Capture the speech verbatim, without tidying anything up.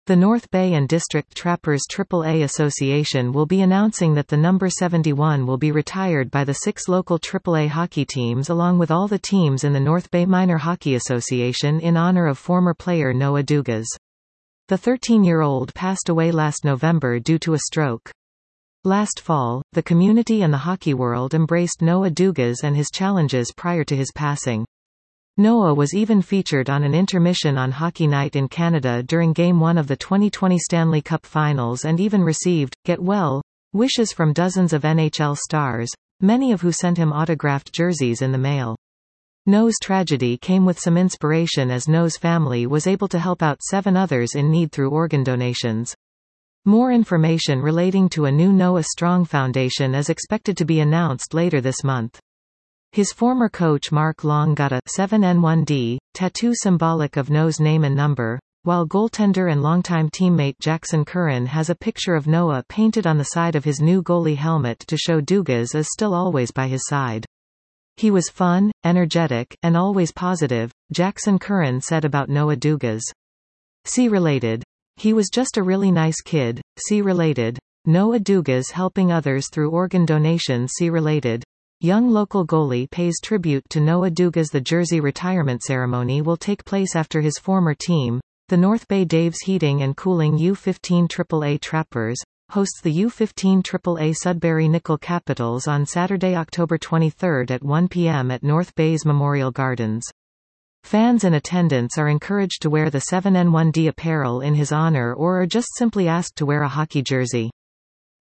The North Bay and District Trappers triple A Association will be announcing that the number seventy-one will be retired by the six local triple A hockey teams along with all the teams in the North Bay Minor Hockey Association in honor of former player Noah Dugas. The thirteen-year-old passed away last November due to a stroke. Last fall, the community and the hockey world embraced Noah Dugas and his challenges prior to his passing. Noah was even featured on an intermission on Hockey Night in Canada during Game one of the twenty twenty Stanley Cup Finals and even received, get well, wishes from dozens of N H L stars, many of who sent him autographed jerseys in the mail. Noah's tragedy came with some inspiration as Noah's family was able to help out seven others in need through organ donations. More information relating to a new Noah Strong Foundation is expected to be announced later this month. His former coach Mark Long got a seven N one D tattoo symbolic of Noah's name and number, while goaltender and longtime teammate Jackson Curran has a picture of Noah painted on the side of his new goalie helmet to show Dugas is still always by his side. He was fun, energetic, and always positive, Jackson Curran said about Noah Dugas. See related. He was just a really nice kid. See related. Noah Dugas helping others through organ donations. See related. Young local goalie pays tribute to Noah Dugas. The jersey retirement ceremony will take place after his former team, the North Bay Daves Heating and Cooling U fifteen triple A Trappers, hosts the U fifteen triple A Sudbury Nickel Capitals on Saturday, October twenty-third at one p m at North Bay's Memorial Gardens. Fans in attendance are encouraged to wear the seven N one D apparel in his honor or are just simply asked to wear a hockey jersey.